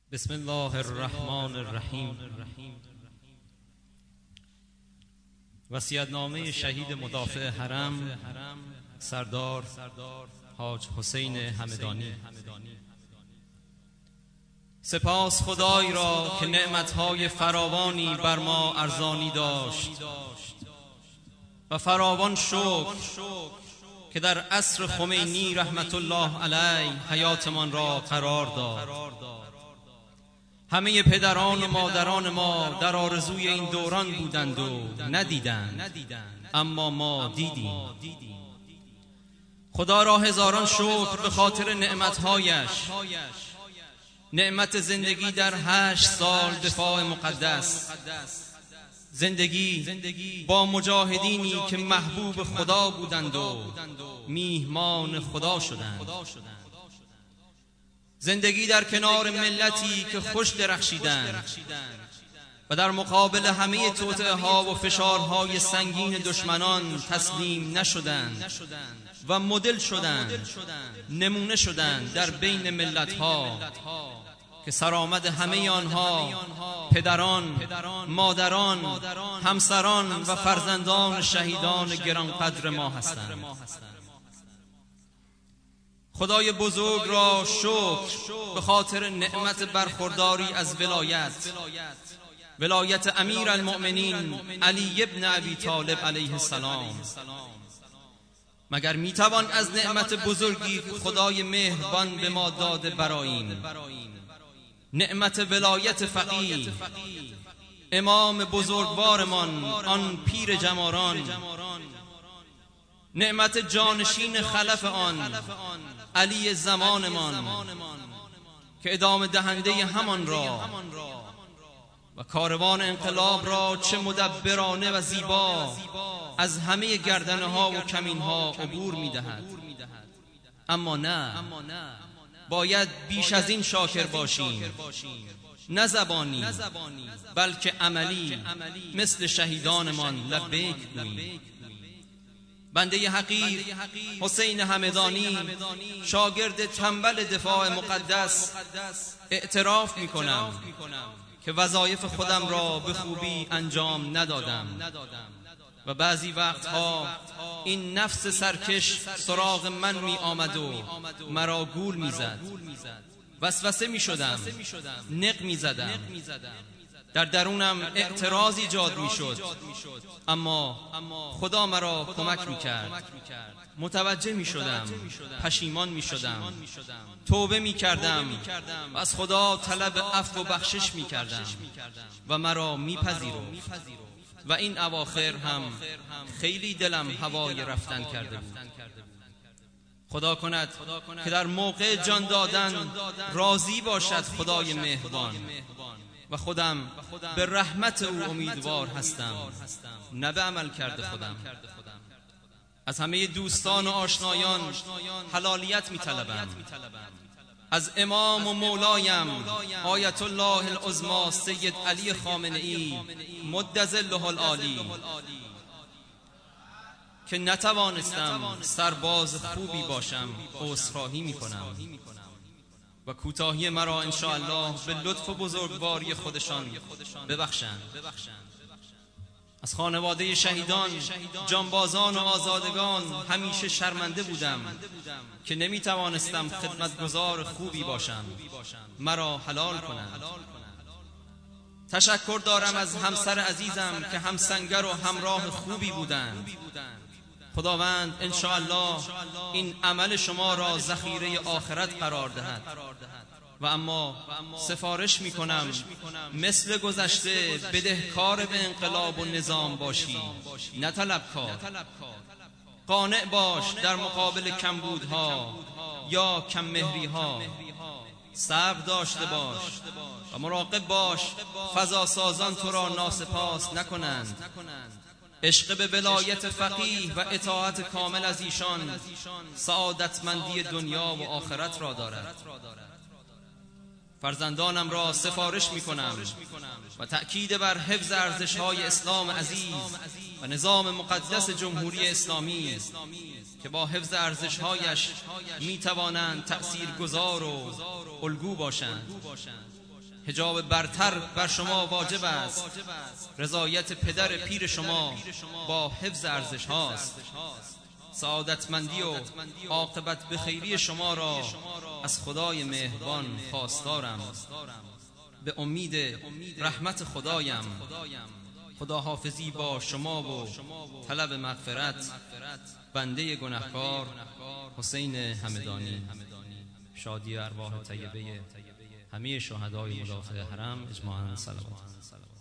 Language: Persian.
بسم الله الرحمن الرحیم. وصیت‌نامه شهید مدافع حرم سردار حاج حسین همدانی. سپاس خدای را که نعمتهای فراوانی بر ما ارزانی داشت و فراوان شکر که در عصر خمینی رحمت الله علیه حیاتمان را قرار داد. همه پدران و مادران ما در آرزوی این دوران بودند و ندیدند، اما ما دیدیم. خدا را هزاران شکر به خاطر نعمتهایش، نعمت زندگی در 8 سال دفاع مقدس، زندگی با مجاهدینی که محبوب خدا بودند و میهمان خدا شدند، زندگی در کنار ملتی که خوش درخشیدند و در مقابل همه توطئه ها و فشارهای سنگین دشمنان تسلیم نشدند و مدل شدند، نمونه شدند در بین ملت ها که سرآمد همه آنها پدران، مادران، همسران و فرزندان شهیدان گرانقدر ما هستند. خدای بزرگ را شکر به خاطر نعمت برخورداری از ولایت امیر المؤمنین علی ابن ابی طالب علیه السلام. مگر میتوان از نعمت بزرگی خدای مهربان به ما داده براییم، نعمت ولایت فقیه امام بزرگوارمان آن پیر جماران، نعمت جانشین خلف آن علی زمانمان که ادامه دهنده همان را و کاروان انقلاب را چه مدبرانه و زیبا از همه گردنه ها و کمین ها عبور می‌دهد. اما نه، باید بیش از این شاکر باشیم، نه زبانی بلکه عملی، مثل شهیدانمان لبیک گوییم. بنده حقیر حسین همدانی، شاگرد تنبل دفاع مقدس، اعتراف می‌کنم که وظایف خودم را به خوبی انجام ندادم و بعضی وقتها این نفس سرکش سراغ من می آمد و مرا گول می زد، وسوسه می شدم، نق می زدم، در درونم اعتراض ایجاد می شد، اما خدا مرا کمک می کرد. متوجه می شدم، پشیمان می شدم، توبه می کردم و از خدا طلب عفو و بخشش می کردم و مرا می پذیرفت. و این اواخر هم خیلی دلم هوای رفتن کرده بود. خدا کند که در موقع جان دادن راضی باشد خدای مهربان و خودم به رحمت او امیدوار هستم، نه به عمل کرده خودم. از همه دوستان و آشنایان حلالیت می طلبم. از امام و مولایم آیت الله العظمی سید علی خامنه‌ای مد ظله العالی که نتوانستم سرباز خوبی باشم، عذرخواهی می‌کنم و کوتاهی مرا ان شاء الله به لطف و بزرگواری خودشان ببخشند. از خانواده شهیدان، جانبازان و آزادگان همیشه شرمنده بودم که نمیتوانستم خدمتگزار خوبی باشم، مرا حلال کنند. تشکر دارم از همسر عزیزم که همسنگر و همراه خوبی بودند. خداوند ان شاء الله این عمل شما را ذخیره آخرت قرار دهد. و اما سفارش می کنم مثل گذشته بدهکار به انقلاب و نظام باشی، نه طلبکار. قانع باش در مقابل کمبودها یا کم مهریها، صبر داشته باش و مراقب باش فضا سازان تو را ناسپاس نکنند. عشق به ولایت فقیه و اطاعت کامل از ایشان سعادتمندی دنیا و آخرت را دارد. فرزندانم را سفارش می کنم و تأکید بر حفظ ارزش‌های اسلام عزیز و نظام مقدس جمهوری اسلامی که با حفظ ارزش‌هایش می توانند تأثیرگذار و الگو باشند. حجاب برتر بر شما واجب است. رضایت پدر پیر شما با حفظ ارزش هاست. سعادتمندی و عاقبت به خیری شما را از خدای مهربان خواستارم. به امید رحمت خدایم. خداحافظی با شما و طلب مغفرت. بنده گنهکار حسین همدانی. شادی ارواح طیبه همه شهدای مدافع حرم اجماعاً صلوات.